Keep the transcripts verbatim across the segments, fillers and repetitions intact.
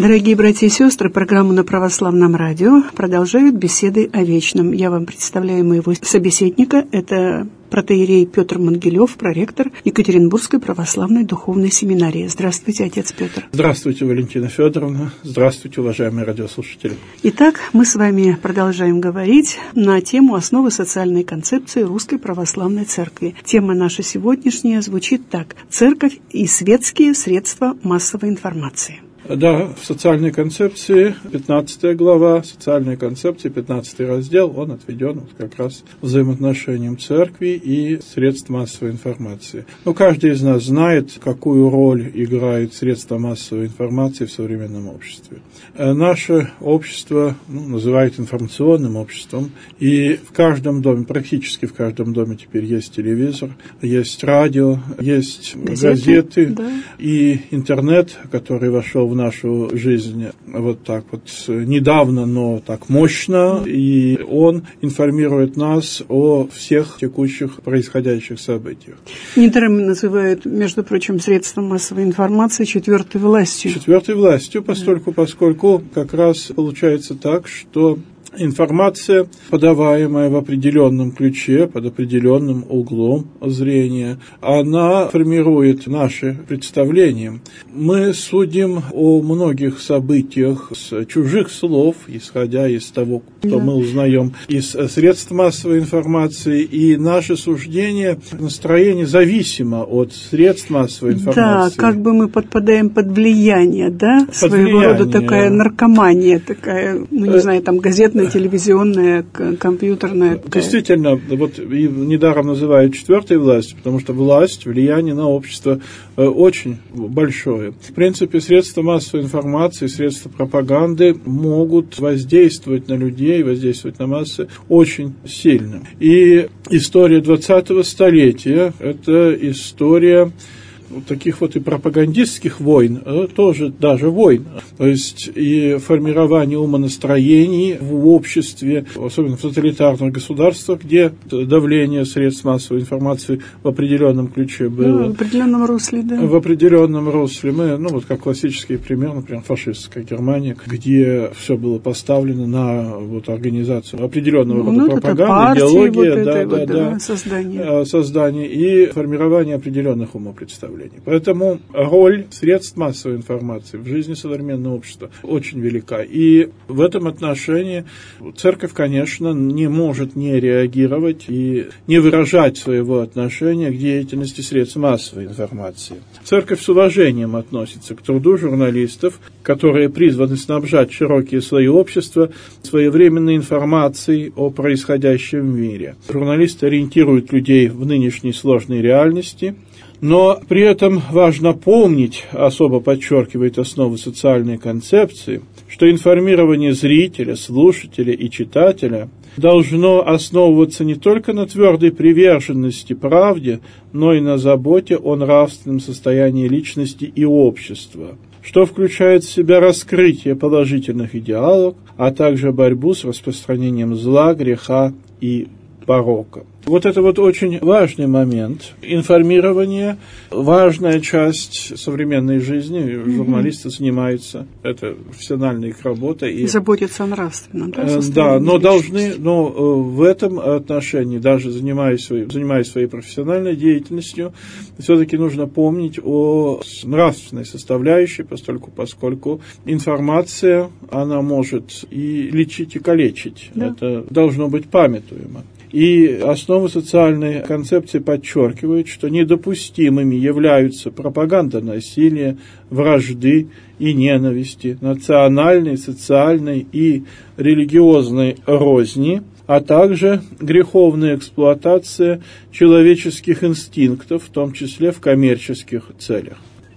Дорогие братья и сестры, программу на Православном радио продолжают беседы о вечном. Я вам представляю моего собеседника. Это протоиерей Петр Мангелев, проректор Екатеринбургской православной духовной семинарии. Здравствуйте, отец Петр. Здравствуйте, Валентина Федоровна. Здравствуйте, уважаемые радиослушатели. Итак, мы с вами продолжаем говорить на тему основы социальной концепции Русской Православной Церкви. Тема наша сегодняшняя звучит так: «Церковь и светские средства массовой информации». Да, в социальной концепции, пятнадцатая глава, социальной концепции, пятнадцатый раздел, он отведен вот как раз взаимоотношениям церкви и средств массовой информации. Ну, каждый из нас знает, какую роль играют средства массовой информации в современном обществе. Наше общество ну, называют информационным обществом, и в каждом доме, практически в каждом доме теперь есть телевизор, есть радио, есть газеты, газеты да. И интернет, который вошел в в нашу жизнь вот так вот недавно, но так мощно, и он информирует нас о всех текущих происходящих событиях. Недаром называют, между прочим, средства массовой информации четвертой властью. Четвертой властью, постольку, поскольку как раз получается так, что информация, подаваемая в определенном ключе, под определенным углом зрения, она формирует наши представления. Мы судим о многих событиях с чужих слов, исходя из того, что да. мы узнаем из средств массовой информации, и наше суждение, настроение зависимо от средств массовой информации. Да, как бы мы подпадаем под влияние, да, под своего влияние. рода такая наркомания, такая, ну не знаю, там газетная, телевизионная, компьютерная. Действительно, вот и недаром называют четвертой властью, потому что власть, влияние на общество очень большое. В принципе, средства массовой информации, средства пропаганды могут воздействовать на людей, воздействовать на массы очень сильно. И история двадцатого столетия – это история таких вот и пропагандистских войн, тоже даже войн, то есть и формирование умонастроений в обществе, особенно в тоталитарных государствах, где давление средств массовой информации в определенном ключе было. Ну, в определенном русле, да. В определенном русле. Мы, ну вот как классический пример, например, фашистская Германия, где все было поставлено на вот организацию определенного ну, рода пропаганды, идеология, вот да, это, да, вот, да, да, создание. создание и формирование определенных умопредставлений. Поэтому роль средств массовой информации в жизни современного общества очень велика. И в этом отношении церковь, конечно, не может не реагировать и не выражать своего отношения к деятельности средств массовой информации. Церковь с уважением относится к труду журналистов, которые призваны снабжать широкие слои общества своевременной информацией о происходящем в мире. Журналисты ориентируют людей в нынешней сложной реальности. Но при этом важно помнить, особо подчеркивает основы социальной концепции, что информирование зрителя, слушателя и читателя должно основываться не только на твердой приверженности правде, но и на заботе о нравственном состоянии личности и общества, что включает в себя раскрытие положительных идеалов, а также борьбу с распространением зла, греха и порока. Вот это вот очень важный момент. Информирование – важная часть современной жизни. Mm-hmm. Журналисты занимаются, это профессиональная их работа. И заботятся о нравственном, да, состоянии Да, но личности. должны, но в этом отношении, даже занимаясь своей, занимаясь своей профессиональной деятельностью, все-таки нужно помнить о нравственной составляющей, поскольку, поскольку информация, она может и лечить, и калечить. Да. Это должно быть памятуемо. И основы социальной концепции подчеркивают, что недопустимыми являются пропаганда насилия, вражды и ненависти, национальной, социальной и религиозной розни, а также греховная эксплуатация человеческих инстинктов, в том числе в коммерческих целях.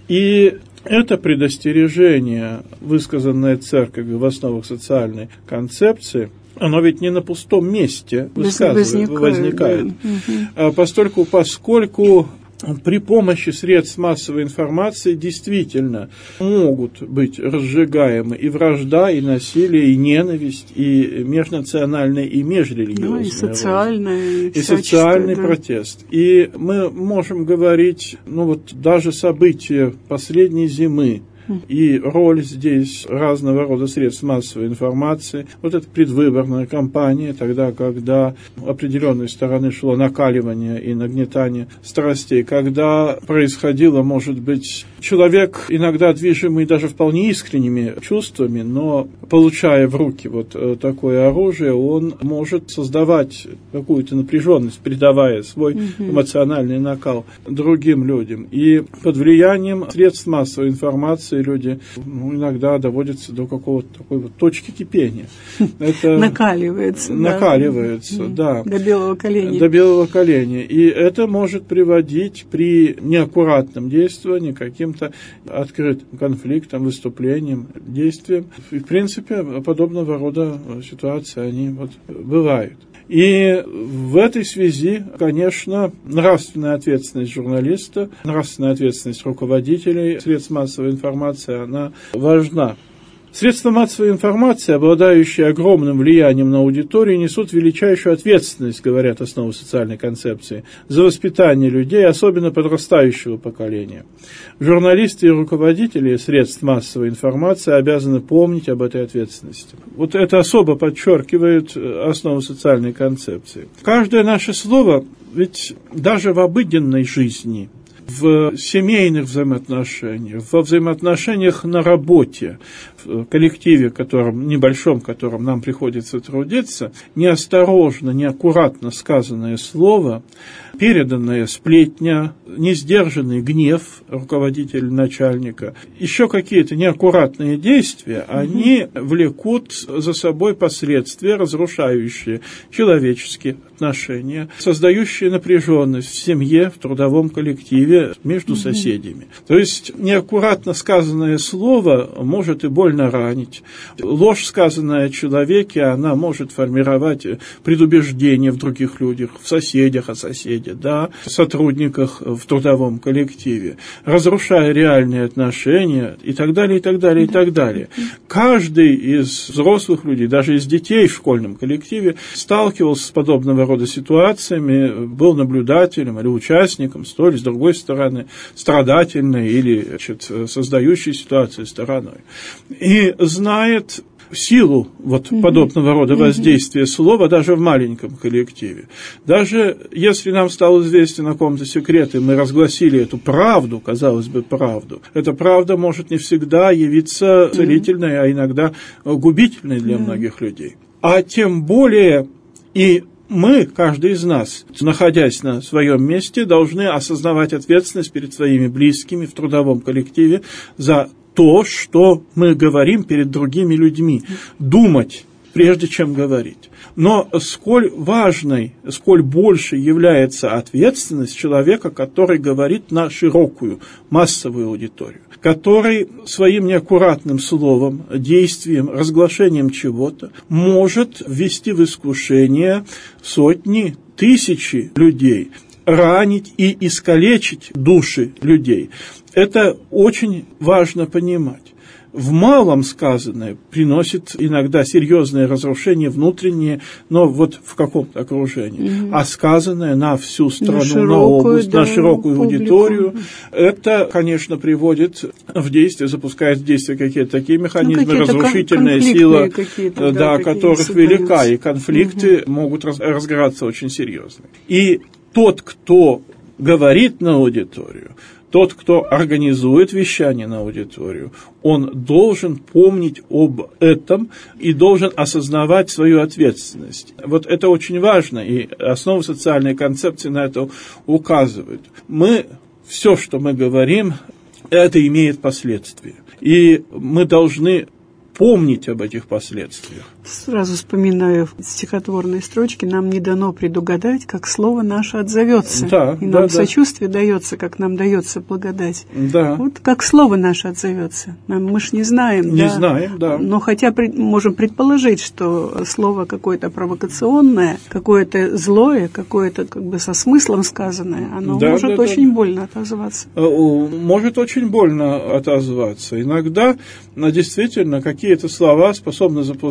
И это предостережение, высказанное Церковью в основах социальной концепции, оно ведь не на пустом месте возникает, возникает. Да. Постольку, поскольку при помощи средств массовой информации действительно могут быть разжигаемы и вражда, и насилие, и ненависть, и межнациональная, и межрелигиозная, ну, и социальный, и социальный да. протест. И мы можем говорить, ну вот даже события последней зимы, И роль здесь разного рода средств массовой информации. Вот эта предвыборная кампания, тогда, когда определенной стороны шло накаливание и нагнетание страстей, когда происходило, может быть, человек, иногда движимый даже вполне искренними чувствами, но получая в руки вот такое оружие, он может создавать какую-то напряженность, придавая свой mm-hmm. эмоциональный накал другим людям. И под влиянием средств массовой информации люди ну, иногда доводятся до какого-то такой вот точки кипения. Это накаливается. Накаливается, да. До белого коленя. До белого коленя. И это может приводить при неаккуратном действии к каким-то открытым конфликтам, выступлениям, действиям. И, в принципе, подобного рода ситуации они вот бывают. И в этой связи, конечно, нравственная ответственность журналиста, нравственная ответственность руководителей средств массовой информации, она важна. Средства массовой информации, обладающие огромным влиянием на аудиторию, несут величайшую ответственность, говорят основы социальной концепции, за воспитание людей, особенно подрастающего поколения. Журналисты и руководители средств массовой информации обязаны помнить об этой ответственности. Вот это особо подчеркивает основы социальной концепции. Каждое наше слово, ведь даже в обыденной жизни, в семейных взаимоотношениях, во взаимоотношениях на работе, в коллективе, которым, небольшом, которым нам приходится трудиться, неосторожно, неаккуратно сказанное слово, переданная сплетня, несдержанный гнев руководителя, начальника, еще какие-то неаккуратные действия, mm-hmm. они влекут за собой последствия, разрушающие человеческие отношения, создающие напряженность в семье, в трудовом коллективе, между mm-hmm. соседями. То есть неаккуратно сказанное слово может и больно ранить. Ложь, сказанная о человеке, она может формировать предубеждение в других людях, в соседях, о соседях, да, сотрудниках в трудовом коллективе, разрушая реальные отношения и так далее, и так далее, и так далее. Каждый из взрослых людей, даже из детей в школьном коллективе, сталкивался с подобного рода ситуациями, был наблюдателем или участником с той или с другой стороны, страдательной или значит, создающей ситуацию стороной. И знает силу вот mm-hmm. подобного рода воздействия mm-hmm. слова даже в маленьком коллективе. Даже если нам стал известен о каком-то секрете, мы разгласили эту правду, казалось бы, правду, эта правда может не всегда явиться целительной, mm-hmm. а иногда губительной для mm-hmm. многих людей. А тем более и мы, каждый из нас, находясь на своем месте, должны осознавать ответственность перед своими близкими в трудовом коллективе за то, что мы говорим перед другими людьми, думать, прежде чем говорить. Но сколь важной, сколь больше является ответственность человека, который говорит на широкую, массовую аудиторию, который своим неаккуратным словом, действием, разглашением чего-то может ввести в искушение сотни, тысячи людей, ранить и искалечить души людей. Это очень важно понимать. В малом сказанное приносит иногда серьезное разрушение внутреннее, но вот в каком-то окружении. Mm-hmm. А сказанное на всю страну, на, широкую, на область, да, на широкую публику. Аудиторию, это, конечно, приводит в действие, запускает в действие какие-то такие механизмы, ну, разрушительная сила, да, да, которых велика, и конфликты mm-hmm. могут раз, разгораться очень серьезно. И тот, кто говорит на аудиторию, тот, кто организует вещание на аудиторию, он должен помнить об этом и должен осознавать свою ответственность. Вот это очень важно, и основы социальной концепции на это указывают. Мы, все, что мы говорим, это имеет последствия. И мы должны помнить об этих последствиях. Сразу вспоминаю стихотворные строчки: нам не дано предугадать, как слово наше отзовется. Да, и да, нам да. сочувствие дается, как нам дается благодать. Да. Вот как слово наше отзовется. Мы ж не знаем. Не да, знаем, да. Но хотя пред, можем предположить, что слово какое-то провокационное, какое-то злое, какое-то как бы со смыслом сказанное, оно да, может да, очень да. больно отозваться. Может очень больно отозваться. Иногда действительно какие-то слова способны запускать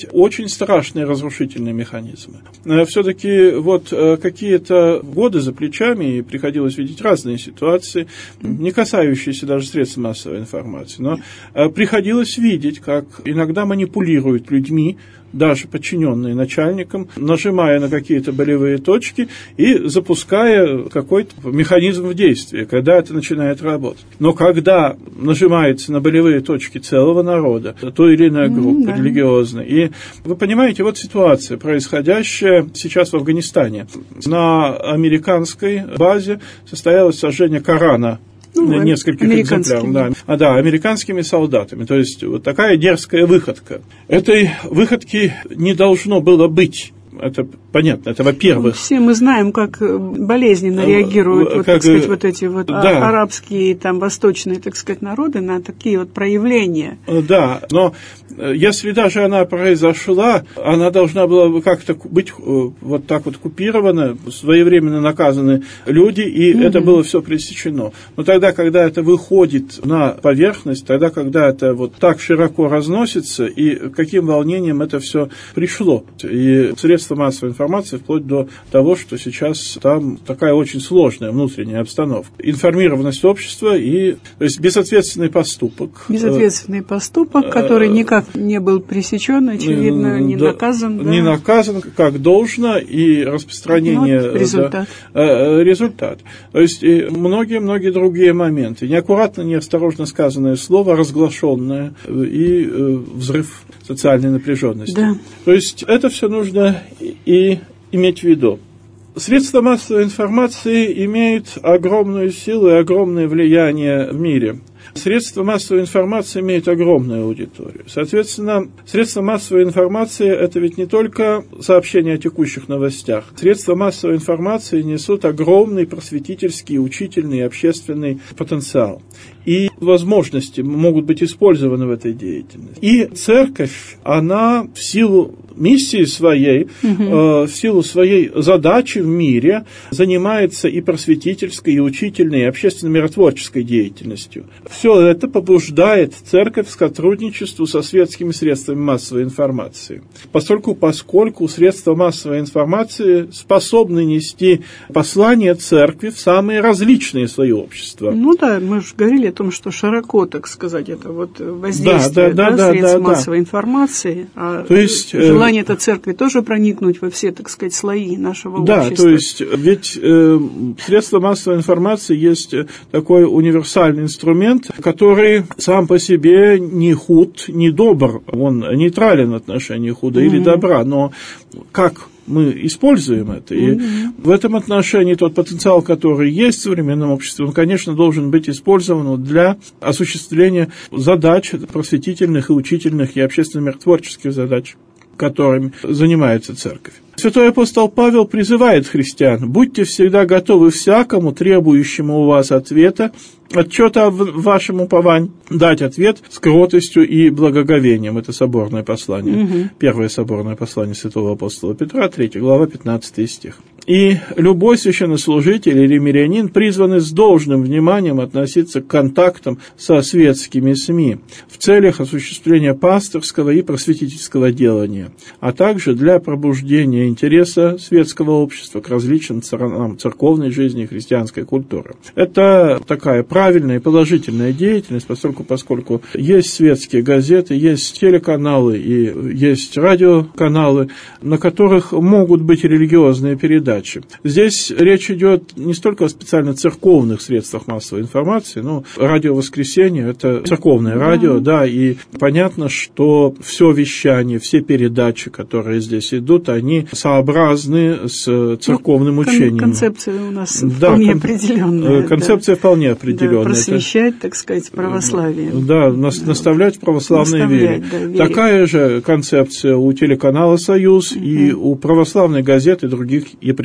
очень страшные разрушительные механизмы. Все-таки вот какие-то годы за плечами, и приходилось видеть разные ситуации, не касающиеся даже средств массовой информации, но приходилось видеть, как иногда манипулируют людьми, даже подчиненные начальникам, нажимая на какие-то болевые точки и запуская какой-то механизм в действие, когда это начинает работать. Но когда нажимается на болевые точки целого народа, той или иной группы mm-hmm. религиозной, и вы понимаете, вот ситуация, происходящая сейчас в Афганистане. На американской базе состоялось сожжение Корана. Ну, нескольких экземпляров, да. А, да, американскими солдатами. То есть вот такая дерзкая выходка. Этой выходки не должно было быть. Это понятно, это во-первых. Все мы знаем, как болезненно реагируют, вот, как, так сказать, вот эти вот да. арабские, там, восточные, так сказать, народы на такие вот проявления. Да, но если даже она произошла, она должна была как-то быть вот так вот купирована, своевременно наказаны люди, и угу. это было все пресечено. Но тогда, когда это выходит на поверхность, тогда, когда это вот так широко разносится, и каким волнением это все пришло. И средства массовой информации, вплоть до того, что сейчас там такая очень сложная внутренняя обстановка. Информированность общества и, то есть, безответственный поступок. Безответственный поступок, который никак не был пресечен, очевидно, не да, наказан. Да. Не наказан, как должно, и распространение... Вот результат. Да, результат. То есть, многие-многие другие моменты. Неаккуратно, неосторожно сказанное слово, разглашенное, и взрыв социальной напряженности. Да. То есть, это все нужно и иметь в виду. Средства массовой информации имеют огромную силу и огромное влияние в мире. Средства массовой информации имеют огромную аудиторию. Соответственно, средства массовой информации – это ведь не только сообщения о текущих новостях. Средства массовой информации несут огромный просветительский, учительный и общественный потенциал. И возможности могут быть использованы в этой деятельности. И церковь, она в силу миссии своей, угу. э, в силу своей задачи в мире занимается и просветительской, и учительной, и общественно-миротворческой деятельностью. Все это побуждает церковь к сотрудничеству со светскими средствами массовой информации. Поскольку, поскольку средства массовой информации способны нести послание церкви в самые различные слои общества. Ну да, мы же говорили о том, что широко, так сказать, это вот воздействие да, да, да, да, средств да, массовой да. информации, а то есть, желание этой церкви тоже проникнуть во все, так сказать, слои нашего да, общества. Да, то есть ведь э, средства массовой информации есть такой универсальный инструмент, который сам по себе не худ, не добр, он нейтрален в отношении худа mm-hmm. или добра, но как мы используем это. И mm-hmm. в этом отношении тот потенциал, который есть в современном обществе, он, конечно, должен быть использован для осуществления задач просветительных и учительных и общественно-миротворческих задач, которыми занимается церковь. Святой апостол Павел призывает христиан: будьте всегда готовы всякому, требующему у вас ответа, отчета о вашем уповании, дать ответ с кротостью и благоговением. Это соборное послание. Угу. Первое соборное послание святого апостола Петра, третья глава, пятнадцатый стих. И любой священнослужитель или мирянин призваны с должным вниманием относиться к контактам со светскими СМИ в целях осуществления пасторского и просветительского делания, а также для пробуждения интереса светского общества к различным сторонам церковной жизни и христианской культуры. Это такая правильная и положительная деятельность, поскольку, поскольку есть светские газеты, есть телеканалы и есть радиоканалы, на которых могут быть религиозные передачи. Здесь речь идет не столько о специально церковных средствах массовой информации, но радио «Воскресенье» – это церковное mm-hmm. радио, да, и понятно, что все вещание, все передачи, которые здесь идут, они сообразны с церковным ну, учением. Концепция у нас да, вполне кон- определенная. Концепция да. вполне определенная. Да, просвещать, это, так сказать, православие. Да, нас, наставлять в православной вере. Да, вере. Такая же концепция у телеканала «Союз» mm-hmm. и у православной газеты и других епархиальных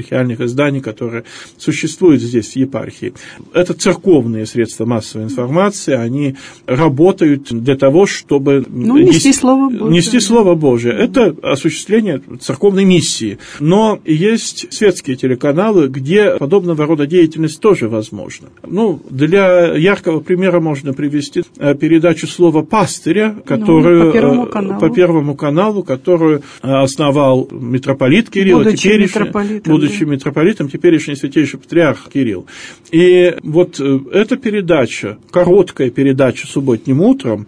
епархиальных изданий, которые существуют здесь в епархии. Это церковные средства массовой информации, они работают для того, чтобы ну, нести, нести Слово Божие. Нести Слово Божие. Это осуществление церковной миссии. Но есть светские телеканалы, где подобного рода деятельность тоже возможна. Ну, для яркого примера можно привести передачу «Слово пастыря», которую, ну, по, первому каналу. по Первому каналу, которую основал митрополит Кирилл, будучи, митрополитом, будучи да. митрополитом, теперешний святейший патриарх Кирилл. И вот эта передача, короткая передача субботним утром,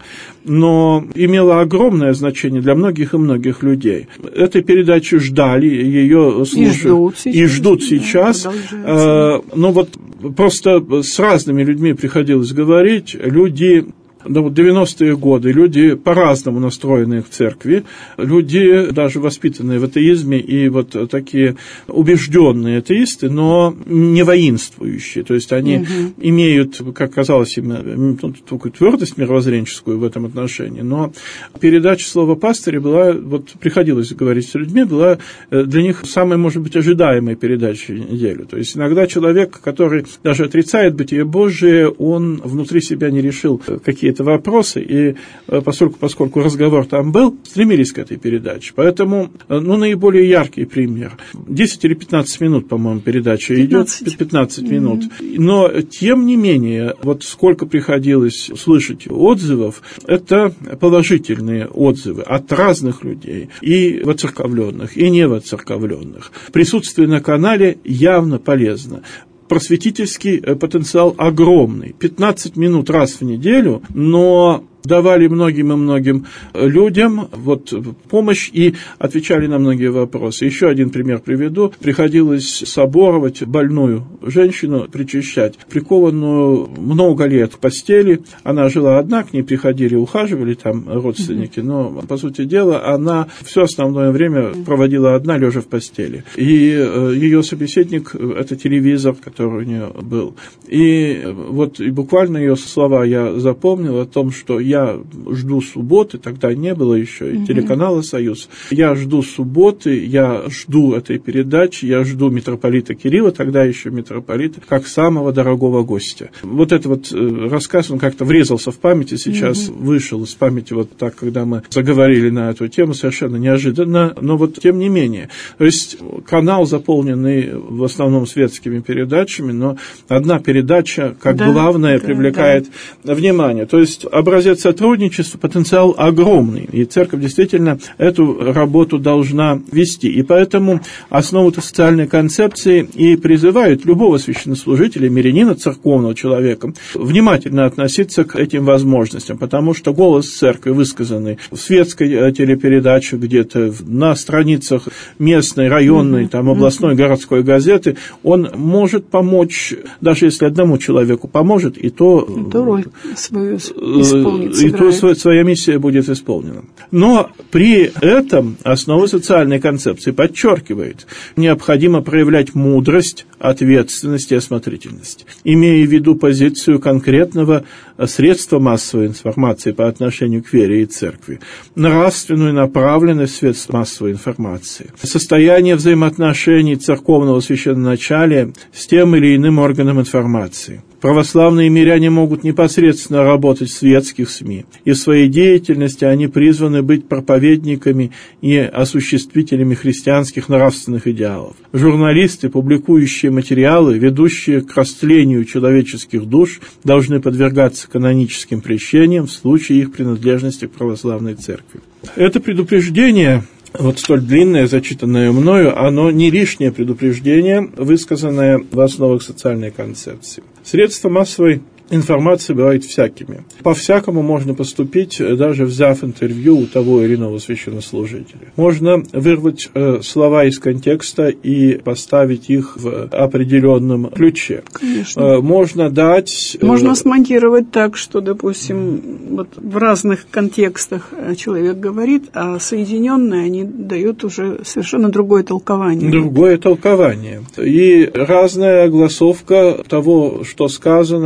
но имела огромное значение для многих и многих людей. Этой передачи ждали, ее слушают и ждут сейчас. И ждут сейчас. Да, но вот просто с разными людьми приходилось говорить. Люди... Ну, девяностые годы люди по-разному настроенные в церкви, люди даже воспитанные в атеизме и вот такие убежденные атеисты, но не воинствующие, то есть они угу. имеют, как казалось им, такую твердость мировоззренческую в этом отношении, но передача «Слова пастыря» была, вот приходилось говорить с людьми, была для них самой, может быть, ожидаемой передачей недели, то есть иногда человек, который даже отрицает бытие Божие, он внутри себя не решил какие-то вопросы, и поскольку, поскольку разговор там был, стремились к этой передаче. Поэтому, ну, наиболее яркий пример. десять или пятнадцать минут, по-моему, передача пятнадцать. идет. пятнадцать минут. Mm-hmm. Но, тем не менее, вот сколько приходилось слышать отзывов, это положительные отзывы от разных людей, и воцерковленных, и невоцерковленных. Присутствие на канале явно полезно. Просветительский потенциал огромный. пятнадцать минут раз в неделю, но давали многим и многим людям вот, помощь и отвечали на многие вопросы. Еще один пример приведу. Приходилось соборовать больную женщину, причащать, прикованную много лет к постели. Она жила одна, к ней приходили, ухаживали там родственники, но, по сути дела, она все основное время проводила одна, лежа в постели. И ее собеседник – это телевизор, который у нее был. И вот и буквально ее слова я запомнил о том, что я Я жду субботы, тогда не было еще и телеканала «Союз». Я жду субботы, я жду этой передачи, я жду митрополита Кирилла, тогда еще митрополита, как самого дорогого гостя. Вот этот вот рассказ, он как-то врезался в память, и сейчас угу. вышел из памяти вот так, когда мы заговорили на эту тему, совершенно неожиданно, но вот тем не менее. То есть канал, заполненный в основном светскими передачами, но одна передача, как да, главное, да, привлекает да. внимание. То есть образец сотрудничества, потенциал огромный, и церковь действительно эту работу должна вести. И поэтому основу социальной концепции и призывают любого священнослужителя, мирянина, церковного человека, внимательно относиться к этим возможностям, потому что голос церкви, высказанный в светской телепередаче где-то, на страницах местной, районной, там, областной, городской газеты, он может помочь, даже если одному человеку поможет, и то... И то роль свою исполнит. И то своя миссия будет исполнена. Но при этом основа социальной концепции подчеркивает, необходимо проявлять мудрость, ответственность и осмотрительность, имея в виду позицию конкретного средства массовой информации по отношению к вере и церкви, нравственную направленность средств массовой информации, состояние взаимоотношений церковного священноначалия с тем или иным органом информации. Православные миряне могут непосредственно работать в светских СМИ, и в своей деятельности они призваны быть проповедниками и осуществителями христианских нравственных идеалов. Журналисты, публикующие материалы, ведущие к растлению человеческих душ, должны подвергаться каноническим прещениям в случае их принадлежности к православной церкви. Это предупреждение, вот столь длинное, зачитанное мною, оно не лишнее предупреждение, высказанное в основах социальной концепции. Средства массовой информации бывают всякими. По-всякому можно поступить, даже взяв интервью у того или иного священнослужителя. Можно вырвать э, слова из контекста и поставить их в определенном ключе. Конечно. Э, можно дать... Э, можно смонтировать так, что, допустим, вот в разных контекстах человек говорит, а соединенные они дают уже совершенно другое толкование. Другое толкование. И разная огласовка того, что сказано, она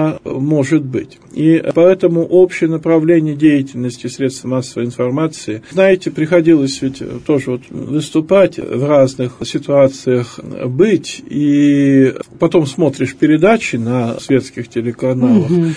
она может быть. И поэтому общее направление деятельности средств массовой информации, знаете, приходилось ведь тоже вот выступать в разных ситуациях, быть, и потом смотришь передачи на светских телеканалах, угу.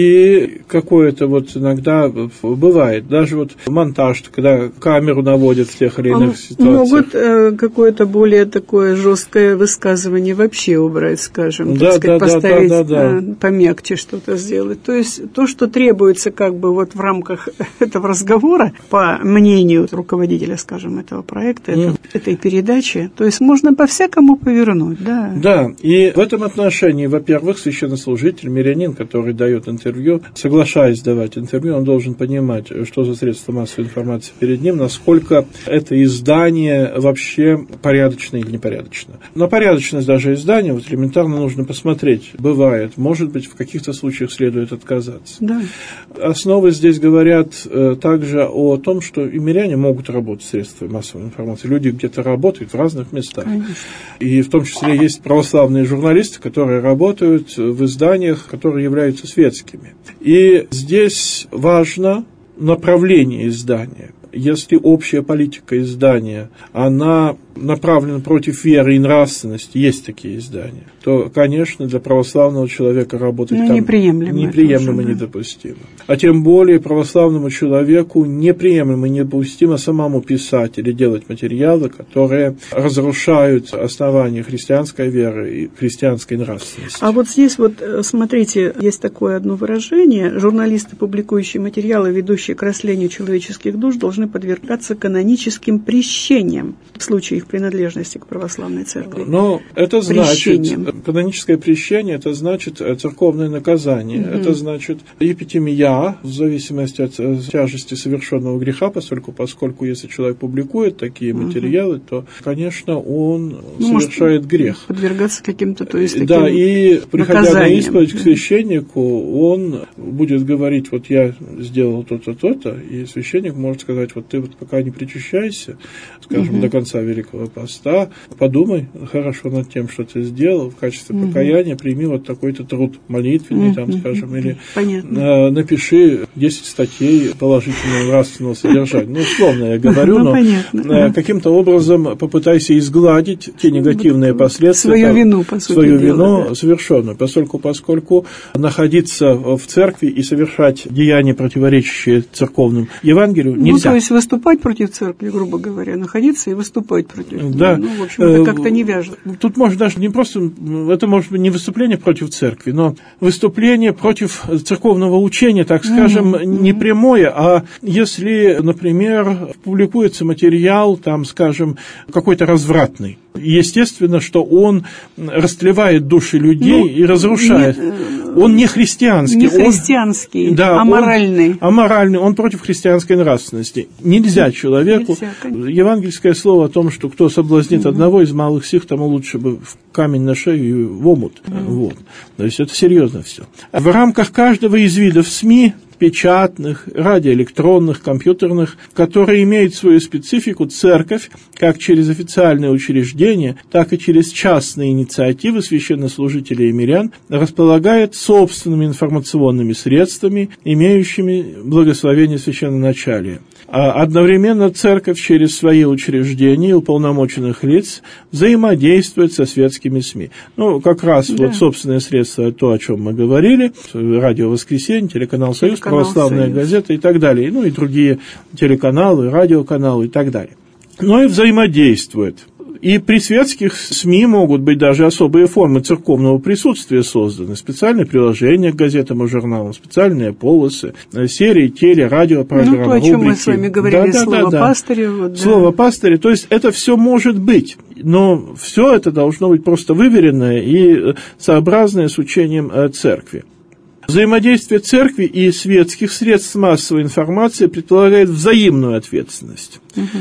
и какое-то вот иногда бывает, даже вот монтаж, когда камеру наводят в тех или иных ситуациях. Могут э, какое-то более такое жесткое высказывание вообще убрать, скажем, да, так сказать, да, поставить да, да, да, да. помягче что-то сделать. То есть то, что требуется как бы вот в рамках этого разговора, по мнению руководителя, скажем, этого проекта, mm. это, этой передачи, то есть можно по-всякому повернуть, да. Да, и в этом отношении, во-первых, священнослужитель, мирянин, который дает интервью, соглашаясь давать интервью, он должен понимать, что за средства массовой информации перед ним, насколько это издание вообще порядочно или непорядочно. На порядочность даже издания вот элементарно нужно посмотреть. Бывает, может быть, в каких-то случаях следует отказаться. Да. Основы здесь говорят э, также о том, что и миряне могут работать с средствами массовой информации. Люди где-то работают в разных местах. Конечно. И в том числе есть православные журналисты, которые работают в изданиях, которые являются светскими. И здесь важно направление издания. Если общая политика издания, она направлена против веры и нравственности, есть такие издания, то, конечно, для православного человека работать ну, там неприемлемо, неприемлемо и недопустимо. А тем более православному человеку неприемлемо и недопустимо самому писать или делать материалы, которые разрушают основания христианской веры и христианской нравственности. А вот здесь вот, смотрите, есть такое одно выражение: журналисты, публикующие материалы, ведущие к раслению человеческих душ, должны подвергаться каноническим прещениям в случае их принадлежности к православной церкви. Но это значит, каноническое прещение, это значит церковное наказание, угу. это значит епитемия, в зависимости от тяжести совершенного греха, поскольку, поскольку если человек публикует такие угу. материалы, то, конечно, он ну, совершает может грех. Подвергаться каким-то, то есть таким да, и приходя наказанием. на исповедь к священнику, он будет говорить, вот я сделал то-то, то-то, и священник может сказать, вот ты вот пока не причащайся, скажем, угу. до конца Великого Поста, подумай хорошо над тем, что ты сделал, в качестве угу. покаяния прими вот такой-то труд молитвенный, угу. там, скажем, или понятно. напиши десять статей положительного нравственного содержания. Ну, условно я говорю, ну, но понятно. каким-то образом попытайся изгладить те негативные последствия. Свою там, вину, по сути Свою дела, вину да. совершенную, поскольку, поскольку находиться в церкви и совершать деяния, противоречащие церковным Евангелию, нельзя. Ну, то есть выступать против церкви, грубо говоря, находиться и выступать против. Да. Ну, в общем, это как-то не вяжет. Тут может даже не просто, это может быть не выступление против церкви, но выступление против церковного учения, так скажем, mm-hmm. не прямое, а если, например, публикуется материал, там, скажем, какой-то развратный. Естественно, что он растлевает души людей ну, и разрушает. Не, он не христианский. Не христианский, он, да, аморальный. Он, аморальный, он против христианской нравственности. Нельзя человеку. Нельзя, евангельское слово о том, что кто соблазнит угу. одного из малых сих, тому лучше бы в камень на шею и в омут. Угу. Вот. То есть это серьезно все. В рамках каждого из видов СМИ, печатных, радиоэлектронных, компьютерных, которые имеют свою специфику, церковь, как через официальные учреждения, так и через частные инициативы священнослужителей и мирян, располагает собственными информационными средствами, имеющими благословение священноначалия. А одновременно церковь через свои учреждения и уполномоченных лиц взаимодействует со светскими СМИ. Ну, как раз да. вот собственные средства, то, о чем мы говорили, радио «Воскресенье», телеканал «Союз», телеканал православная «Союз», газета и так далее, ну и другие телеканалы, радиоканалы и так далее. Но и взаимодействует. И при светских СМИ могут быть даже особые формы церковного присутствия созданы, специальные приложения к газетам и журналам, специальные полосы, серии теле, радиопрограммы, ну, то, о чем рубрики. Мы с вами говорили, да, слово да, да, пастыря. Вот, да. Слово пастыря, то есть это все может быть, но все это должно быть просто выверенное и сообразное с учением церкви. Взаимодействие церкви и светских средств массовой информации предполагает взаимную ответственность. Угу.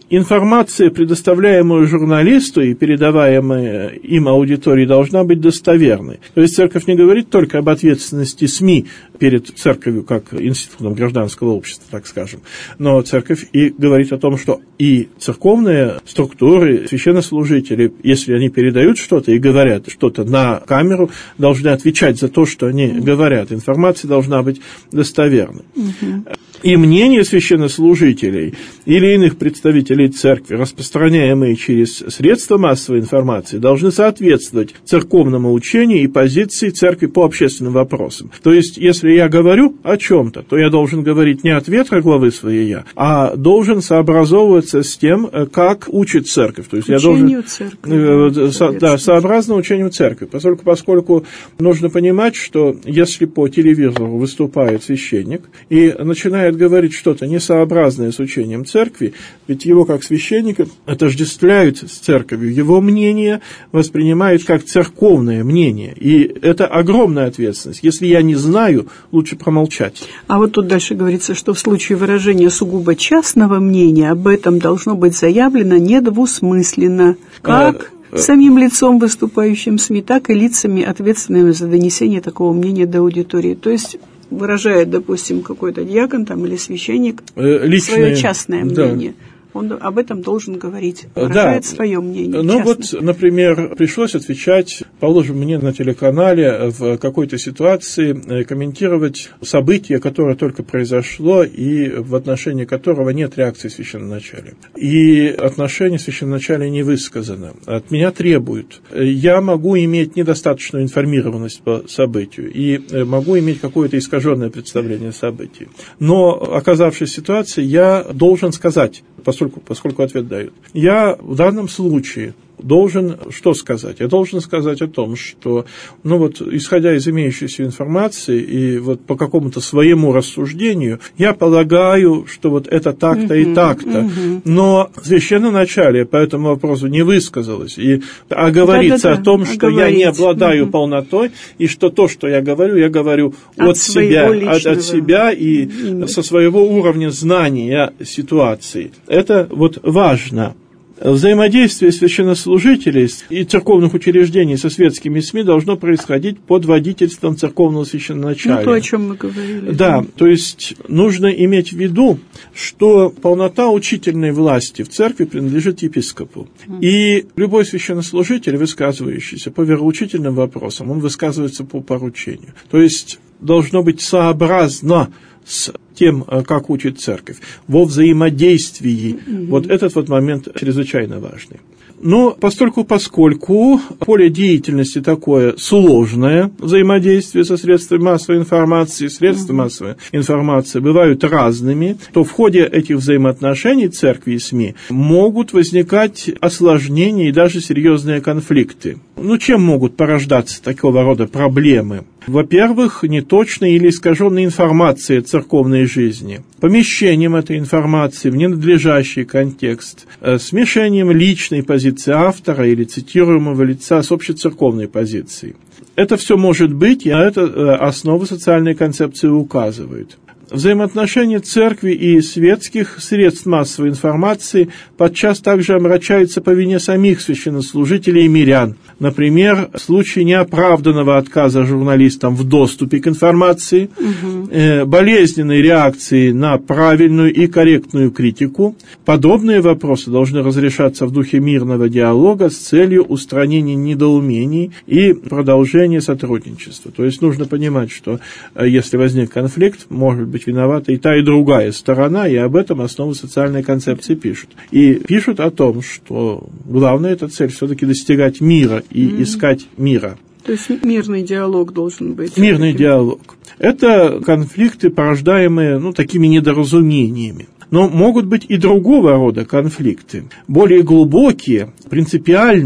информация, предоставляемая журналисту и передаваемая им аудитории, должна быть достоверной. То есть церковь не говорит только об ответственности СМИ перед церковью, как институтом гражданского общества, так скажем, но церковь и говорит о том, что и церковные структуры, священнослужители, если они передают что-то и говорят что-то на камеру, должны отвечать за то, что они говорят. Информация должна быть достоверной. Угу. И мнение священнослужителей или иных представителей церкви, распространяемые через средства массовой информации, должны соответствовать церковному учению и позиции церкви по общественным вопросам. То есть, если я говорю о чем-то, то я должен говорить не от ветра главы своей я, а должен сообразовываться с тем, как учит церковь. То есть учению я должен, церкви. Со, да, сообразно учению церкви. Поскольку, поскольку нужно понимать, что если по телевизору выступает священник и начинает говорить что-то несообразное с учением церкви, ведь его как священника отождествляют с церковью, его мнение воспринимают как церковное мнение, и это огромная ответственность. Если я не знаю, лучше промолчать. А вот тут дальше говорится, что в случае выражения сугубо частного мнения об этом должно быть заявлено недвусмысленно, как а, самим лицом, выступающим в СМИ, так и лицами, ответственными за донесение такого мнения до аудитории. То есть выражает, допустим, какой-то диакон там, или священник Личные, свое частное мнение. Да. Он об этом должен говорить, выражает да. свое мнение. Ну вот, например, пришлось отвечать, положим, мне на телеканале в какой-то ситуации комментировать событие, которое только произошло и в отношении которого нет реакции священноначалия. И отношение священноначалия не высказано. От меня требуют. Я могу иметь недостаточную информированность по событию и могу иметь какое-то искаженное представление о событии. Но, оказавшись в ситуации, я должен сказать, поскольку, поскольку ответ дают. Я в данном случае должен что сказать? Я должен сказать о том, что, ну вот, исходя из имеющейся информации и вот по какому-то своему рассуждению, я полагаю, что вот это так-то uh-huh, и так-то, uh-huh. но священноначалие по этому вопросу не высказалось, и оговорится Да-да-да, о том, что оговорить. Я не обладаю uh-huh. полнотой, и что то, что я говорю, я говорю от, от себя, от, от себя и uh-huh. со своего уровня знания ситуации. Это вот важно. Взаимодействие священнослужителей и церковных учреждений со светскими СМИ должно происходить под водительством церковного священноначалия. Ну, то, о чем мы говорили. Да, то есть нужно иметь в виду, что полнота учительной власти в церкви принадлежит епископу. Mm. И любой священнослужитель, высказывающийся по вероучительным вопросам, он высказывается по поручению. То есть должно быть сообразно с тем, как учит церковь, во взаимодействии. Mm-hmm. Вот этот вот момент чрезвычайно важный. Но постольку, поскольку поле деятельности такое сложное, взаимодействие со средствами массовой информации, средства mm-hmm. массовой информации бывают разными, то в ходе этих взаимоотношений церкви и СМИ могут возникать осложнения и даже серьезные конфликты. Ну, чем могут порождаться такого рода проблемы? Во-первых, неточной или искаженной информацией о церковной жизни, помещением этой информации в ненадлежащий контекст, смешением личной позиции автора или цитируемого лица с общецерковной позицией. Это все может быть, и на это основы социальной концепции указывают. Взаимоотношения церкви и светских средств массовой информации подчас также омрачаются по вине самих священнослужителей и мирян. Например, в случае неоправданного отказа журналистам в доступе к информации, угу. э, болезненной реакции на правильную и корректную критику. Подобные вопросы должны разрешаться в духе мирного диалога с целью устранения недоумений и продолжения сотрудничества. То есть нужно понимать, что э, если возник конфликт, может быть виновата и та, и другая сторона, и об этом основы социальной концепции пишут. И пишут о том, что главная эта цель все-таки достигать мира и mm-hmm. искать мира. То есть мирный диалог должен быть. Мирный диалог. Это конфликты, порождаемые ну, такими недоразумениями. Но могут быть и другого рода конфликты, более глубокие, принципиальные,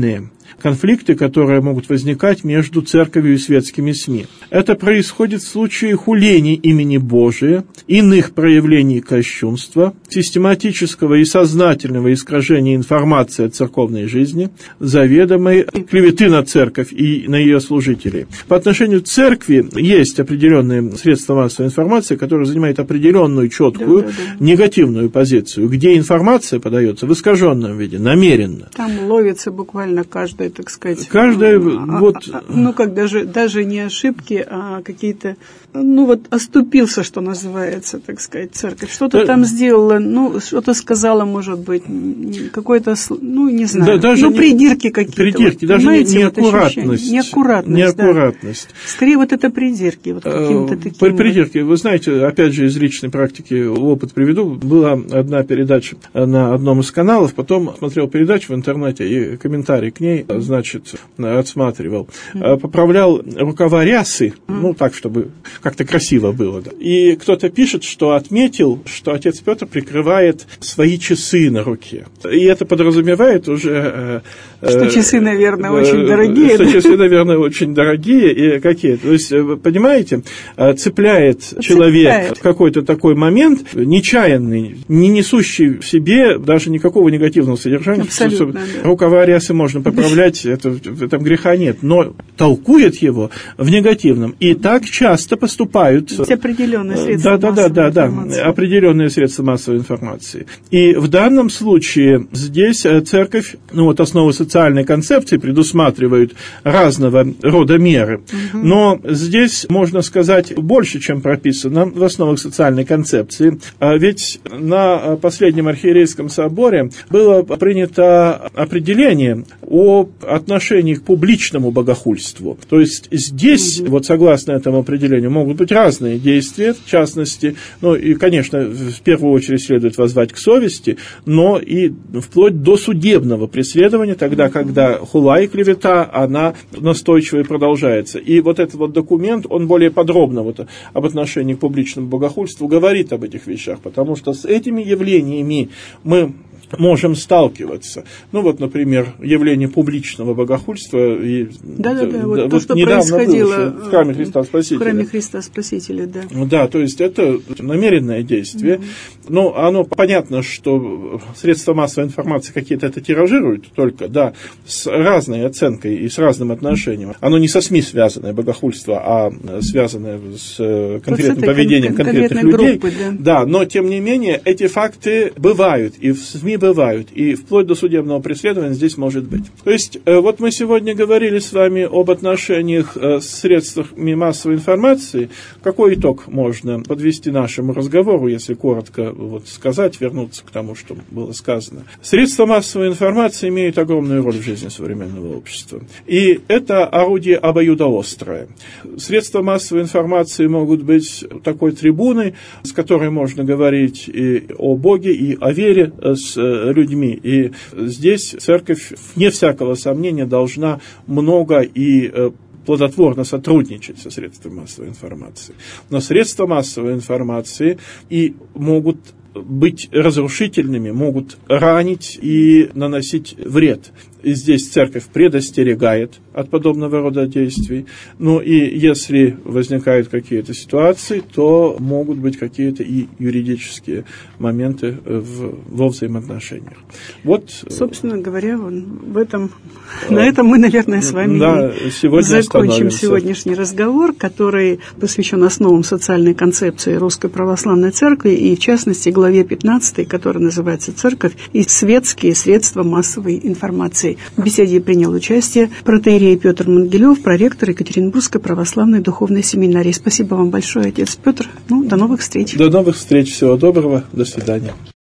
конфликты, которые могут возникать между церковью и светскими СМИ. Это происходит в случае хуления имени Божия, иных проявлений кощунства, систематического и сознательного искажения информации о церковной жизни, заведомой клеветы на церковь и на ее служителей. По отношению к церкви есть определенные средства массовой информации, которые занимают определенную, четкую, да, да, да. негативную позицию, где информация подается в искаженном виде, намеренно. Там ловится буквально каждая, так сказать... Каждая, а, вот... А, ну, как даже, даже не ошибки, а какие-то... Ну, вот оступился, что называется, так сказать, церковь. Что-то да. там сделала, ну, что-то сказала, может быть, какой-то, ну, не знаю, да, даже ну, не, придирки какие-то. Придирки, вот, даже неаккуратность. Неаккуратность, неаккуратность. Да. Скорее, вот это придирки, вот каким-то таким. Придирки. Вы знаете, опять же, из личной практики опыт приведу. Была одна передача на одном из каналов, потом смотрел передачу в интернете и комментарий к ней, значит, отсматривал. Mm. Поправлял рукава рясы, mm. ну, так, чтобы как-то красиво было. Да. И кто-то пишет, что отметил, что отец Петр прикрывает свои часы на руке. И это подразумевает уже... Что часы, наверное, э, очень дорогие. Что да? часы, наверное, очень дорогие и какие. То есть, понимаете, цепляет, цепляет. человек в какой-то такой момент, нечаянный, не несущий в себе даже никакого негативного содержания. Абсолютно, да. Рукава рясы можно поправлять, это, в этом греха нет, но толкует его в негативном. И так часто поступают... Есть определенные средства да, массовой да, да, информации. Да, определенные средства массовой информации. И в данном случае здесь церковь, ну вот основы социальной концепции предусматривают разного рода меры. Угу. Но здесь можно сказать больше, чем прописано в основах социальной концепции. Ведь на последнем архиерейском соборе было принято определение о отношении к публичному богохульству. То есть здесь, угу. вот согласно этому определению, могут быть разные действия, в частности, ну и, конечно, в первую очередь следует воззвать к совести, но и вплоть до судебного преследования, тогда, когда хула и клевета, она настойчиво и продолжается. И вот этот вот документ, он более подробно вот об отношении к публичному богохульству говорит об этих вещах, потому что с этими явлениями мы можем сталкиваться. Ну, вот, например, явление публичного богохульства. И, да, да, да, вот, вот то, что происходило было, в храме Христа Спасителя. В храме Христа Спасителя, да. Да, то есть это намеренное действие. Mm-hmm. Но оно понятно, что средства массовой информации какие-то это тиражируют только, да, с разной оценкой и с разным отношением. Оно не со СМИ связанное богохульство, а связанное с конкретным вот с поведением кон- конкретных людей. Группы, да. Да, но тем не менее эти факты бывают, и в СМИ бывают, и вплоть до судебного преследования здесь может быть. То есть, вот мы сегодня говорили с вами об отношениях с средствами массовой информации. Какой итог можно подвести нашему разговору, если коротко вот сказать, вернуться к тому, что было сказано? Средства массовой информации имеют огромную роль в жизни современного общества. И это орудие обоюдоострое. Средства массовой информации могут быть такой трибуной, с которой можно говорить и о Боге, и о вере с людьми. И здесь церковь, вне всякого сомнения, должна много и плодотворно сотрудничать со средствами массовой информации. Но средства массовой информации и могут быть разрушительными, могут ранить и наносить вред. И здесь церковь предостерегает от подобного рода действий. Ну и если возникают какие-то ситуации, то могут быть какие-то и юридические моменты в, во взаимоотношениях. Вот, собственно говоря, в этом, а, на этом мы, наверное, с вами да, закончим сегодняшний разговор, который посвящен основам социальной концепции Русской Православной Церкви и, в частности, главе пятнадцатой, которая называется «Церковь и светские средства массовой информации». В беседе принял участие протоиерей Петр Мангелев, проректор Екатеринбургской православной духовной семинарии. Спасибо вам большое, отец Петр. Ну, до новых встреч. До новых встреч. Всего доброго. До свидания.